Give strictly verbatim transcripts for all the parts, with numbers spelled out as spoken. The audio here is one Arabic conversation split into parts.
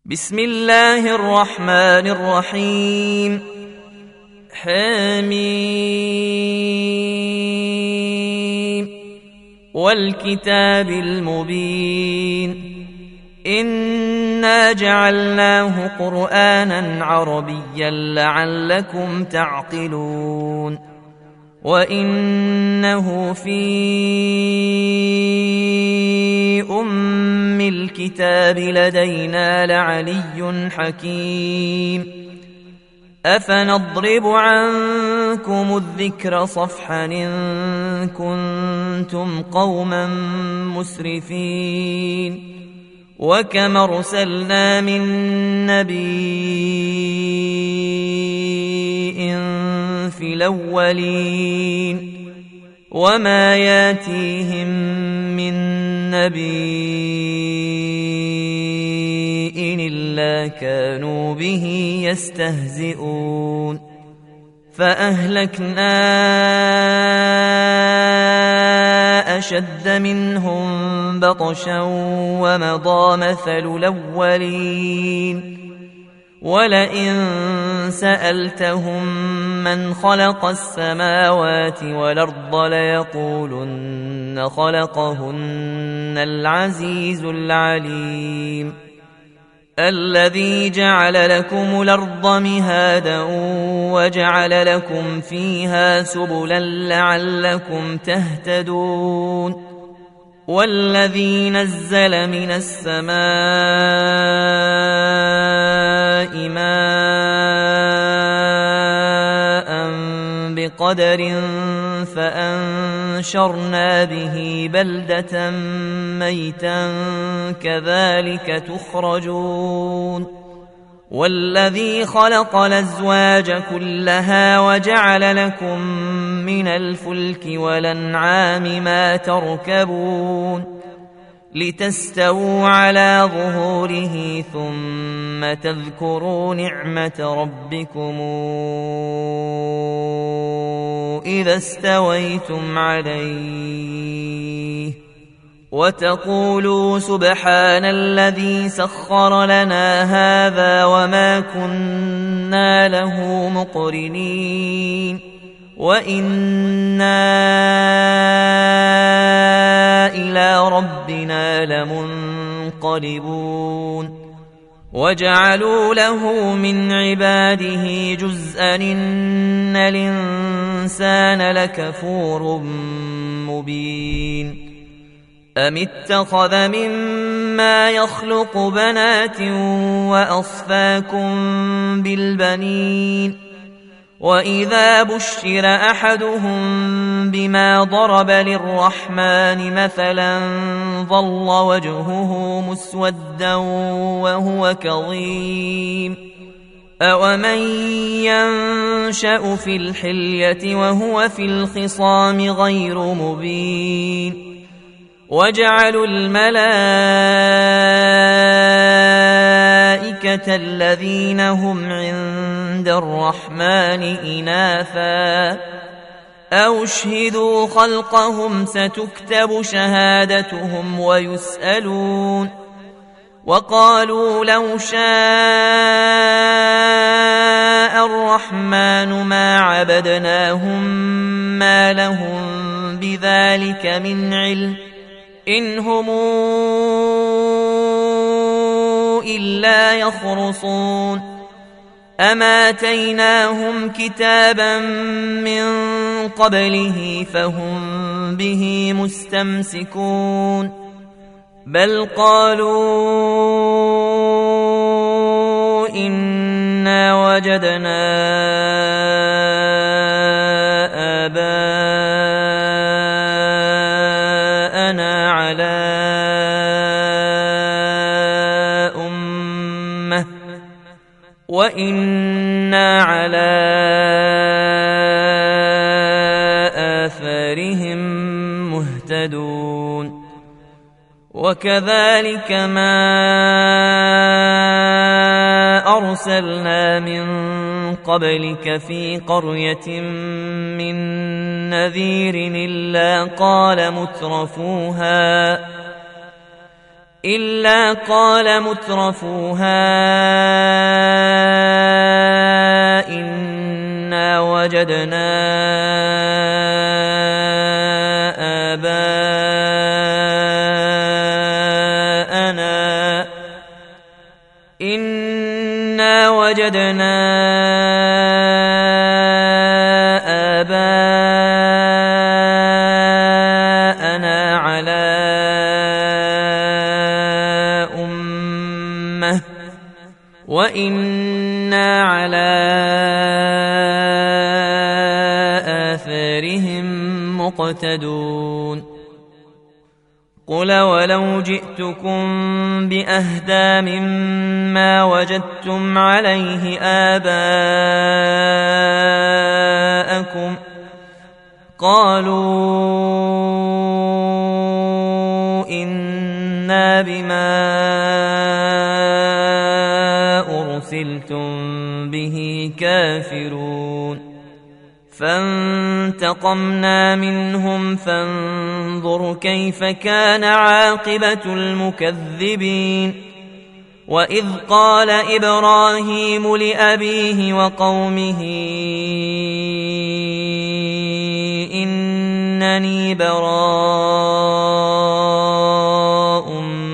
بسم الله الرحمن الرحيم. حميم والكتاب المبين إنا جعلناه قرآنا عربيا لعلكم تعقلون وإنه في أم الكتاب لدينا لعلي حكيم أفنضرب عنكم الذكر صفحا إن كنتم قوما مسرفين وكم أرسلنا من نبي في الأولين وما ياتيهم من نبي إلا كانوا به يستهزئون فأهلكنا أشد منهم بطشا ومضى مثل الأولين ولئن سألتهم من خلق السماوات والأرض ليقولن خلقهن العزيز العليم الذي جعل لكم الأرض مهادا وجعل لكم فيها سبلا لعلكم تهتدون والذي نزل من السماء ماء بقدر فأنشرنا به بلدة ميتا كذلك تخرجون والذي خلق الأزواج كلها وجعل لكم من الفلك والأنعام ما تركبون لتستووا على ظهوره ثم تذكروا نعمة ربكم إذا استويتم عليه وتقولوا سبحان الذي سخر لنا هذا وما كنا له مقرنين وإنا إلى ربنا لمنقلبون وجعلوا له من عباده جزءا إن الإنسان لكفور مبين أم اتخذ مما يخلق بنات وأصفاكم بالبنين وإذا بشر أحدهم بما ضرب للرحمن مثلا ظل وجهه مسودا وهو كظيم أومن ينشأ في الحلية وهو في الخصام غير مبين وجعلوا الملائكة الذين هم عند الرحمن إناثا أو شهدوا خلقهم ستكتب شهادتهم ويسألون وقالوا لو شاء الرحمن ما عبدناهم ما لهم بذلك من علم إن هم إلا يخرصون أما آتيناهم كتابا من قبله فهم به مستمسكون بل قالوا إنا وجدنا آباءنا على أمة وإنا على آثارهم مهتدون وكذلك ما أرسلنا من قبلك في قرية من نذير إلا قال مترفوها إلا قال مترفوها إنا وجدنا آباءنا إنا وجدنا آباءنا على أمة وإنا على آثارهم مقتدون قل ولو جئتكم بأهدى مما وجدتم عليه آباءكم قالوا إنا بما أرسلتم به كافرون فانتقمنا منهم فانظر كيف كان عاقبة المكذبين وإذ قال إبراهيم لأبيه وقومه إنني براء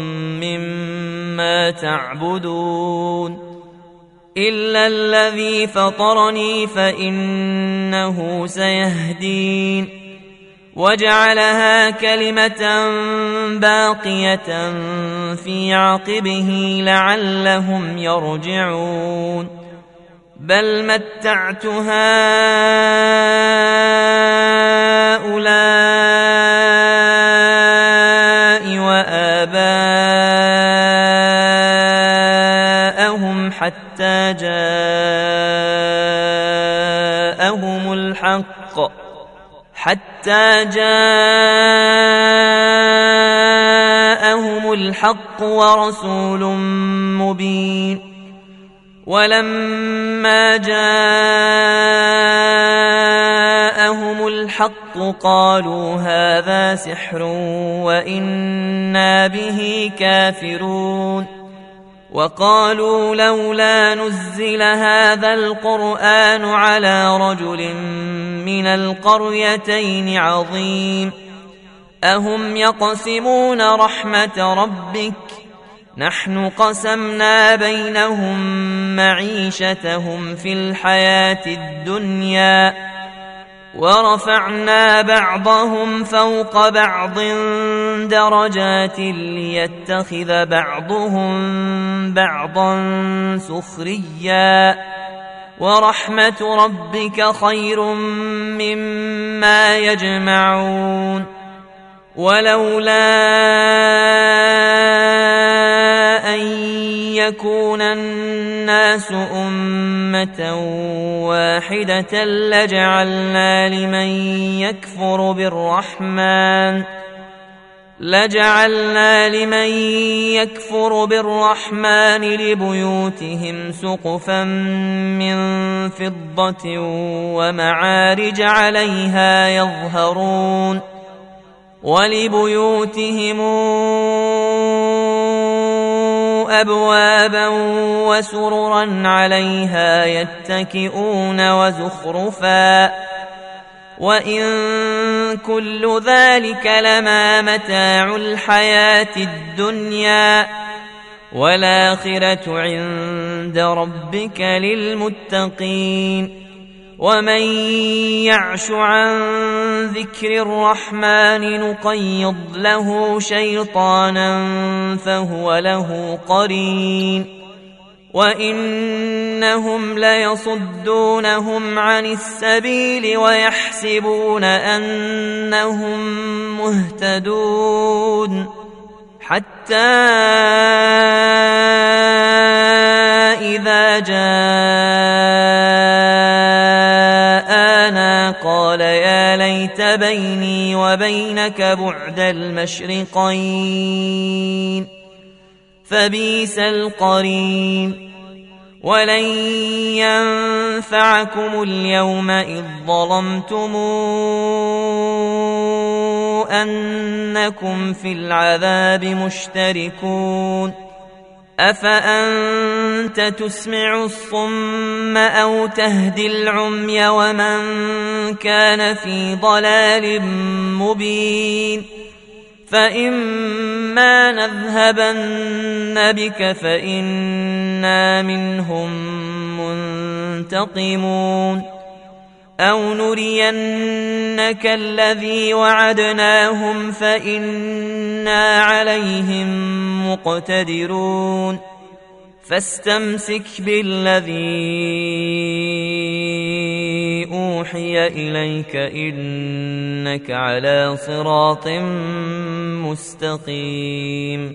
مما تعبدون إلا الذي فطرني فإنه سيهدين وجعلها كلمة باقية في عقبه لعلهم يرجعون بل متعت هؤلاء وآباءهم حتى جاءهم الحق حتى جاءهم الحق ورسول مبين ولما جاءهم الحق قالوا هذا سحر وإنا به كافرون وقالوا لولا نزل هذا القرآن على رجل من القريتين عظيم أهم يقسمون رحمة ربك نحن قسمنا بينهم معيشتهم في الحياة الدنيا ورفعنا بعضهم فوق بعض درجات ليتخذ بعضهم بعضا سخريا ورحمة ربك خير مما يجمعون ولولا أن يكون الناس أمة واحدة لجعلنا لمن يكفر بالرحمن لجعلنا لمن يكفر بالرحمن لبيوتهم سقفا من فضة ومعارج عليها يظهرون ولبيوتهم أبوابا وسررا عليها يتكئون وزخرفا وإن كل ذلك لما متاع الحياة الدنيا والآخرة عند ربك للمتقين ومن يعش عن ذكر الرحمن نقيض له شيطانا فهو له قرين وإنهم ليصدونهم عن السبيل ويحسبون أنهم مهتدون حتى إذا جاءنا قال يا ليت بيني وبينك بعد المشرقين فبئس القرين ولن ينفعكم اليوم إذ ظلمتم أنكم في العذاب مشتركون أفأنت تسمع الصم أو تهدي العمي ومن كان في ضلال مبين فإما نذهبن بك فإنا منهم منتقمون أو نرينك الذي وعدناهم فإنا عليهم مقتدرون فاستمسك بالذي أوحي إليك إنك على صراط مستقيم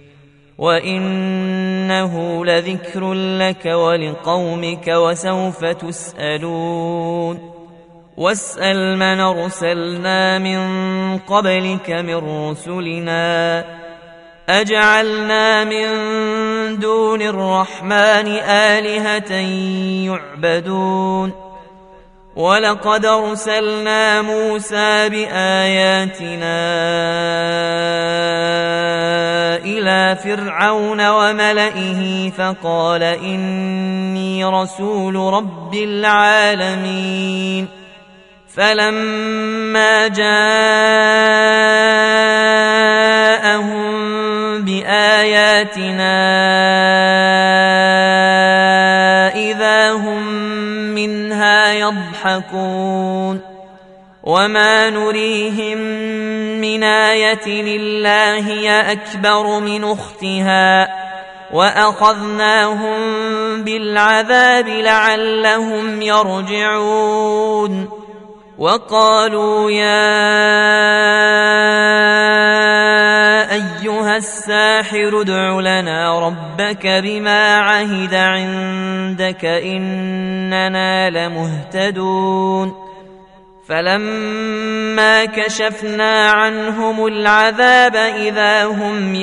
وإنه لذكر لك ولقومك وسوف تسألون واسأل من أرسلنا من قبلك من رسلنا أجعلنا من دون الرحمن آلهة يعبدون ولقد أرسلنا موسى بآياتنا إلى فرعون وملئه فقال إني رسول رب العالمين فلما جاءهم بآياتنا إذا هم منها يضحكون وما نريهم من آية إلا هي أكبر من أختها وأخذناهم بالعذاب لعلهم يرجعون وقالوا يا أيها الساحر ادع لنا ربك بما عهد عندك إننا لمهتدون فلما كشفنا عنهم العذاب إذا هم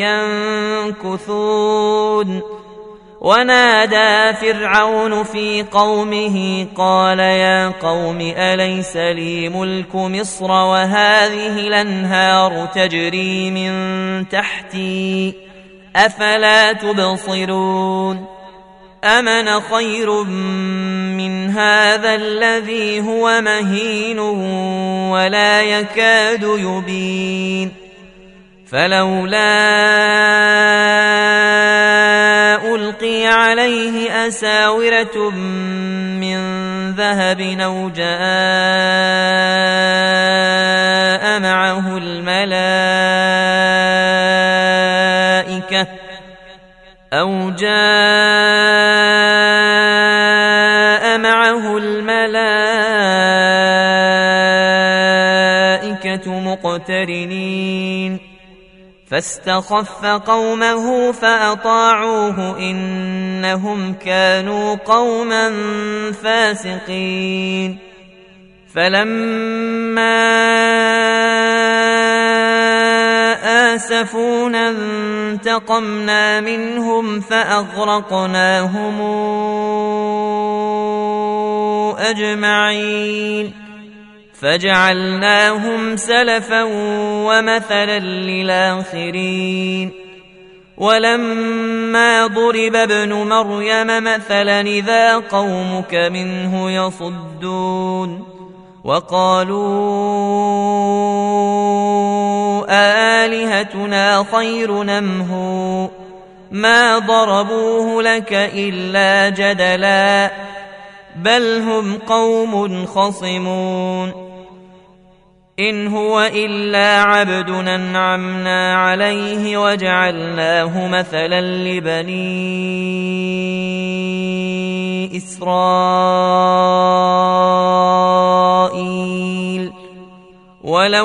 ينكثون ونادى فرعون في قومه قال يا قوم أليس لي ملك مصر وهذه الأنهار تجري من تحتي أفلا تبصرون أمن خير من هذا الذي هو مهين ولا يكاد يبين فلولا ألقي عليه أساورة من ذهب أو جاء معه الملائكة أو جاء معه الملائكة مقترنين فاستخف قومه فأطاعوه إنهم كانوا قوما فاسقين فلما آسفونا انتقمنا منهم فأغرقناهم أجمعين فجعلناهم سلفا ومثلا للآخرين ولما ضرب ابن مريم مثلا إذا قومك منه يصدون وقالوا آلهتنا خير أم هو ما ضربوه لك إلا جدلا بل هم قوم خصمون إن هو إلا عبد أنعمنا عليه وجعلناه مثلا لبني إسرائيل ولو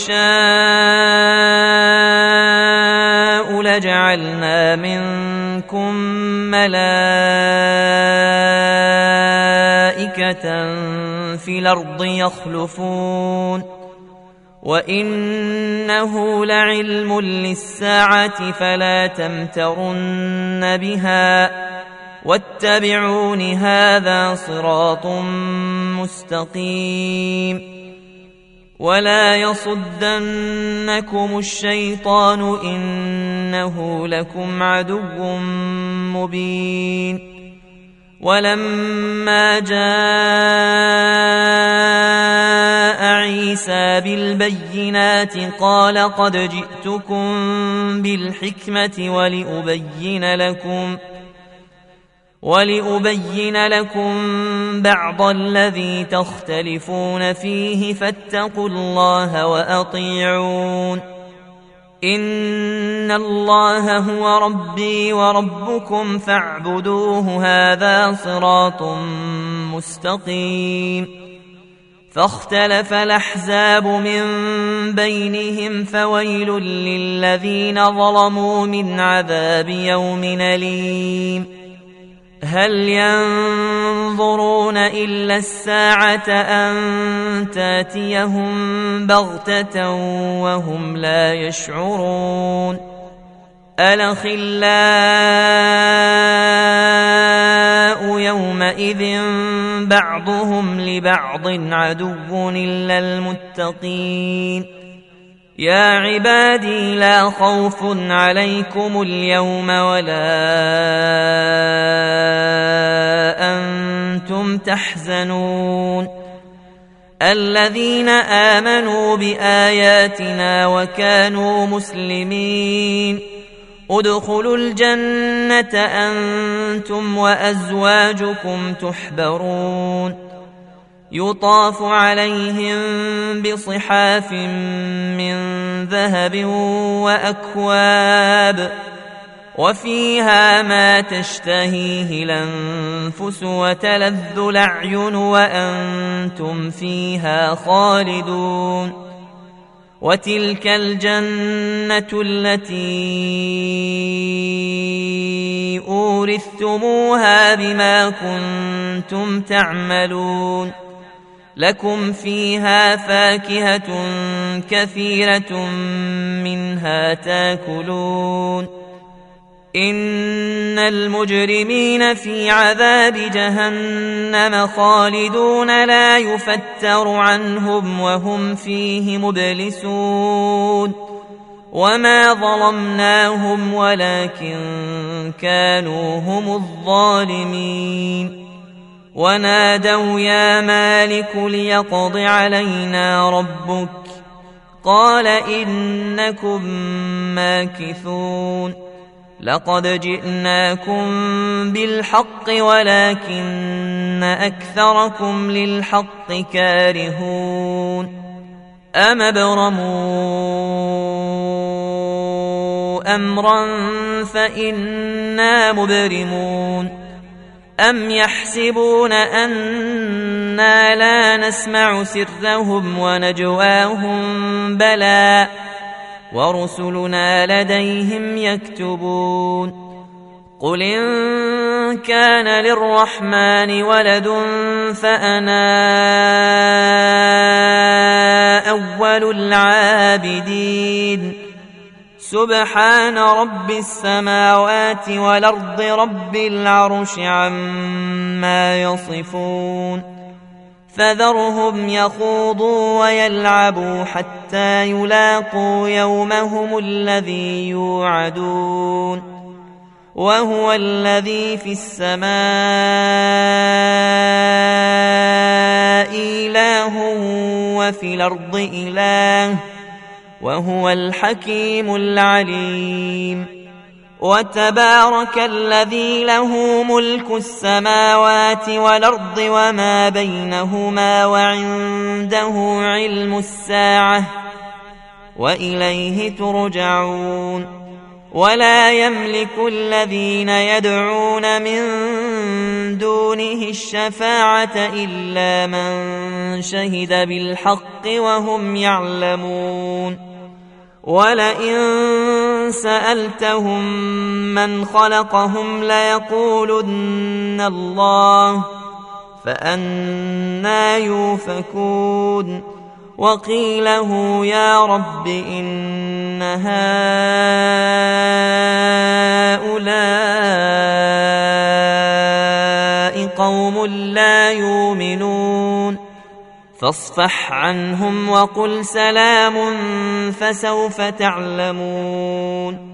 نشاء لجعلنا منكم ملائكة في الأرض يخلفون وإنه لعلم للساعة فلا تمترن بها واتبعون هذا صراط مستقيم ولا يصدنكم الشيطان إنه لكم عدو مبين ولما جاء عيسى بالبينات قال قد جئتكم بالحكمة ولأبين لكم ولأبين لكم بعض الذي تختلفون فيه فاتقوا الله وأطيعون إن الله هو ربي وربكم فاعبدوه هذا صراط مستقيم فاختلف الأحزاب من بينهم فويل للذين ظلموا من عذاب يوم أليم هل ينظرون إلا الساعة أن تاتيهم بغتة وهم لا يشعرون الأخلاء يومئذ بعضهم لبعض عدو إلا المتقين يا عبادي لا خوف عليكم اليوم ولا أنتم تحزنون الذين آمنوا بآياتنا وكانوا مسلمين ادخلوا الجنة أنتم وأزواجكم تحبرون يطاف عليهم بصحاف من ذهب وأكواب وفيها ما تشتهيه الأنفس وتلذ الأعين وأنتم فيها خالدون وتلك الجنة التي أورثتموها بما كنتم تعملون لكم فيها فاكهة كثيرة منها تاكلون إن المجرمين في عذاب جهنم خالدون لا يفتر عنهم وهم فيه مبلسون وما ظلمناهم ولكن كانوا هم الظالمين ونادوا يا مالك ليقض علينا ربك قال إنكم ماكثون لقد جئناكم بالحق ولكن أكثركم للحق كارهون أم ابرموا أمرا فإنا مبرمون أم يحسبون أنا لا نسمع سرهم ونجواهم بلى ورسلنا لديهم يكتبون قل إن كان للرحمن ولد فأنا أول العابدين سبحان رب السماوات والأرض رب العرش عما يصفون فذرهم يخوضوا ويلعبوا حتى يلاقوا يومهم الذي يوعدون وهو الذي في السماء إله وفي الأرض إله وهو الحكيم العليم وتبارك الذي له ملك السماوات والأرض وما بينهما وعنده علم الساعة وإليه ترجعون ولا يملك الذين يدعون من دونه الشفاعة إلا من شهد بالحق وهم يعلمون ولئن سألتهم من خلقهم ليقولن الله فأنى يؤفكون وقيله يا رب إن هؤلاء قوم لا يؤمنون فاصفح عنهم وقل سلام فسوف تعلمون.